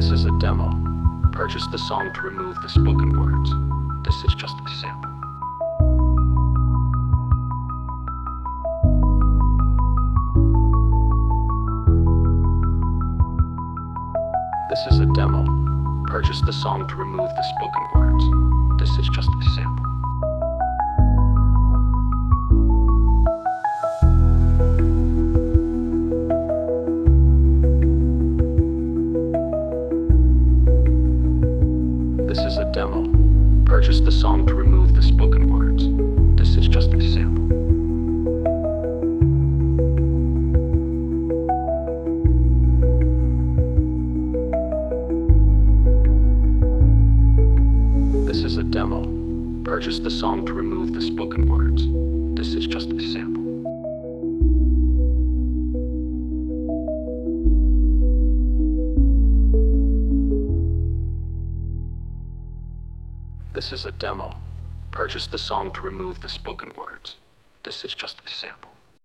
This is a demo. Purchase the song to remove the spoken words. This is just a sample. This is a demo. Purchase the song to remove the spoken words. This is just a sample. This is a demo. Purchase the song to remove the spoken words. This is just a sample. This is a demo. Purchase the song to remove the spoken words. This is just a sample. This is a demo. Purchase the song to remove the spoken words. This is just a sample.